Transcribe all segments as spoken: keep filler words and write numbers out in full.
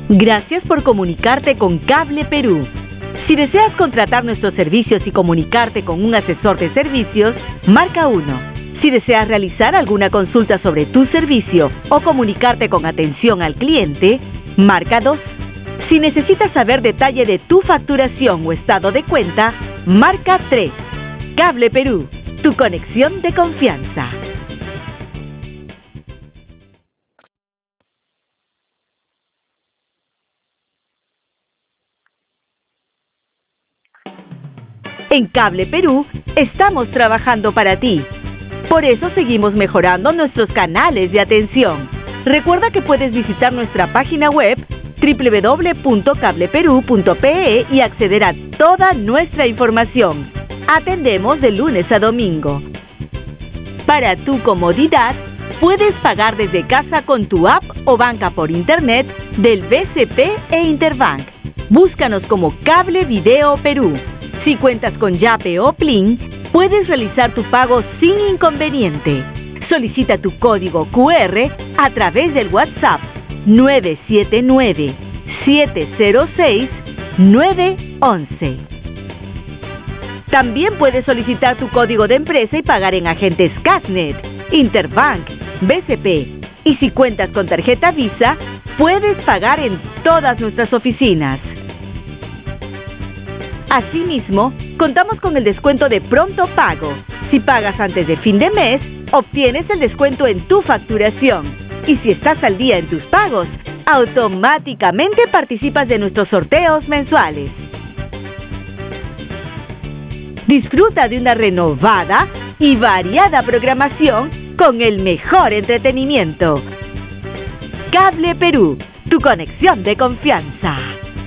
Gracias por comunicarte con Cable Perú. Si deseas contratar nuestros servicios y comunicarte con un asesor de servicios, marca uno. Si deseas realizar alguna consulta sobre tu servicio o comunicarte con atención al cliente, marca dos. Si necesitas saber detalle de tu facturación o estado de cuenta, marca tres. Cable Perú, tu conexión de confianza. En Cable Perú estamos trabajando para ti. Por eso seguimos mejorando nuestros canales de atención. Recuerda que puedes visitar nuestra página web doble u doble u doble u punto cable perú punto pe e y acceder a toda nuestra información. Atendemos de lunes a domingo. Para tu comodidad, puedes pagar desde casa con tu app o banca por internet del B C P e Interbank. Búscanos como Cable Video Perú. Si cuentas con Yape o Plin, puedes realizar tu pago sin inconveniente. Solicita tu código cu erre a través del WhatsApp nueve siete nueve, siete cero seis, nueve once. También puedes solicitar tu código de empresa y pagar en agentes Casnet, Interbank, B C P. Y si cuentas con tarjeta Visa, puedes pagar en todas nuestras oficinas. Asimismo, contamos con el descuento de pronto pago. Si pagas antes de fin de mes, obtienes el descuento en tu facturación. Y si estás al día en tus pagos, automáticamente participas de nuestros sorteos mensuales. Disfruta de una renovada y variada programación con el mejor entretenimiento. Cable Perú, tu conexión de confianza.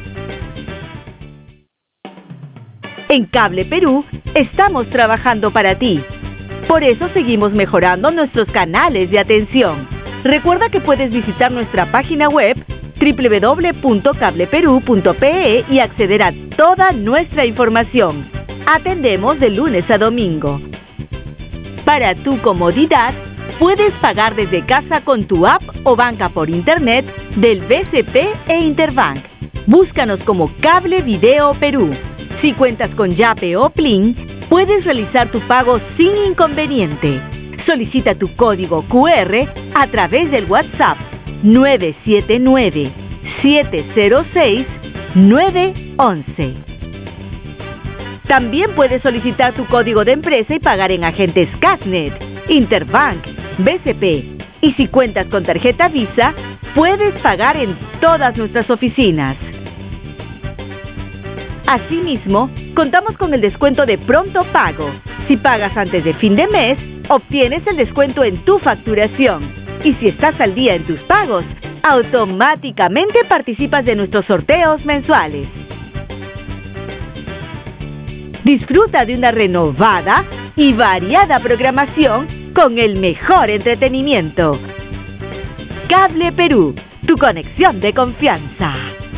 En Cable Perú estamos trabajando para ti. Por eso seguimos mejorando nuestros canales de atención. Recuerda que puedes visitar nuestra página web doble u doble u doble u punto cable perú punto pe e y acceder a toda nuestra información. Atendemos de lunes a domingo. Para tu comodidad, puedes pagar desde casa con tu app o banca por internet del B C P e Interbank. Búscanos como Cable Video Perú. Si cuentas con Yape o Plin, puedes realizar tu pago sin inconveniente. Solicita tu código cu erre a través del WhatsApp nueve siete nueve, siete cero seis, nueve once. También puedes solicitar tu código de empresa y pagar en agentes Casnet, Interbank, B C P. Y si cuentas con tarjeta Visa, puedes pagar en todas nuestras oficinas. Asimismo, contamos con el descuento de pronto pago. Si pagas antes de fin de mes, obtienes el descuento en tu facturación. Y si estás al día en tus pagos, automáticamente participas de nuestros sorteos mensuales. Disfruta de una renovada y variada programación con el mejor entretenimiento. Cable Perú, tu conexión de confianza.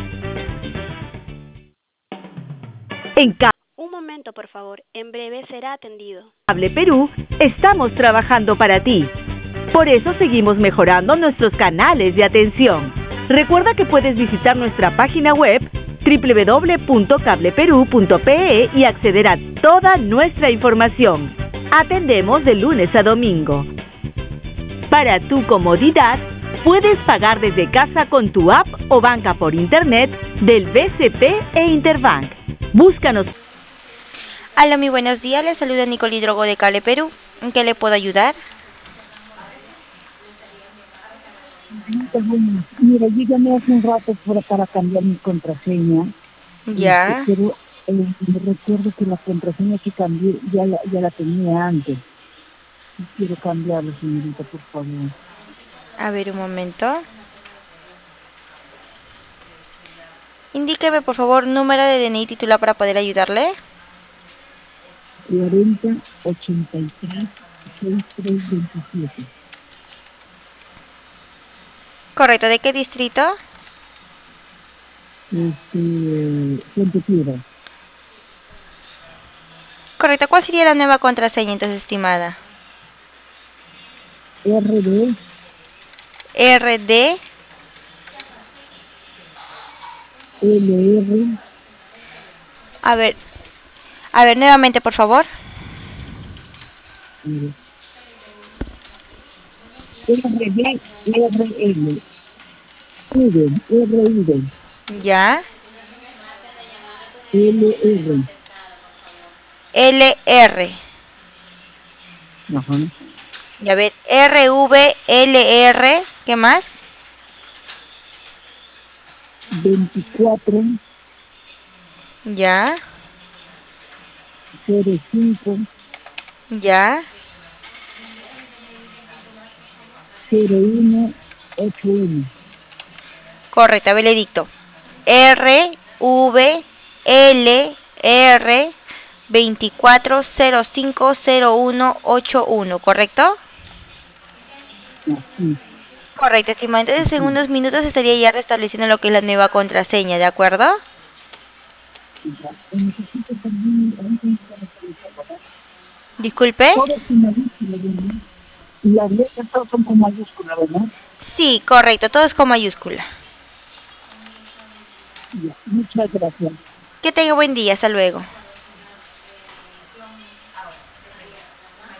En Cable Un momento, por favor. En breve será atendido. Cable Perú estamos trabajando para ti. Por eso seguimos mejorando nuestros canales de atención. Recuerda que puedes visitar nuestra página web doble u doble u doble u punto cable perú punto pe e y acceder a toda nuestra información. Atendemos de lunes a domingo. Para tu comodidad, puedes pagar desde casa con tu app o banca por internet del B C P e Interbank. Búscanos. Hola, muy buenos días. Les saluda Nicole Hidrogo de Cable Perú. ¿En qué le puedo ayudar? Mira, yo llamé hace un rato para, para cambiar mi contraseña. Ya. Este, pero eh, me recuerdo que la contraseña que cambié ya la, ya la tenía antes. Y quiero cambiarla, señorita, por favor. A ver, un momento. Indíqueme, por favor, número de D N I titular para poder ayudarle. cuarenta, ochenta y tres, sesenta y tres, veintisiete. Correcto. ¿De qué distrito? Este, Fuente Piedra. Correcto. ¿Cuál sería la nueva contraseña, entonces, estimada? R D. R D. L R. A ver, a ver, nuevamente, por favor. R D R L. V, R V. Ya. L R. L R. Ajá. Y a ver, R V L R. ¿Qué más? veinticuatro. Ya. cero cinco. Ya. cero uno ocho uno. Correcto, a ver, le dicto. R V L R veinticuatro cero cinco cero uno ocho uno, ¿correcto? Así. Correcto, estimado. Entonces en unos minutos estaría ya restableciendo lo que es la nueva contraseña, ¿de acuerdo? Ya. Necesito también un computador. Disculpe. Todo es con mayúscula, ¿verdad? Y las letras todas son con mayúscula, ¿verdad? Sí, correcto, todo es con mayúscula. Ya. Muchas gracias. Que tenga buen día, hasta luego.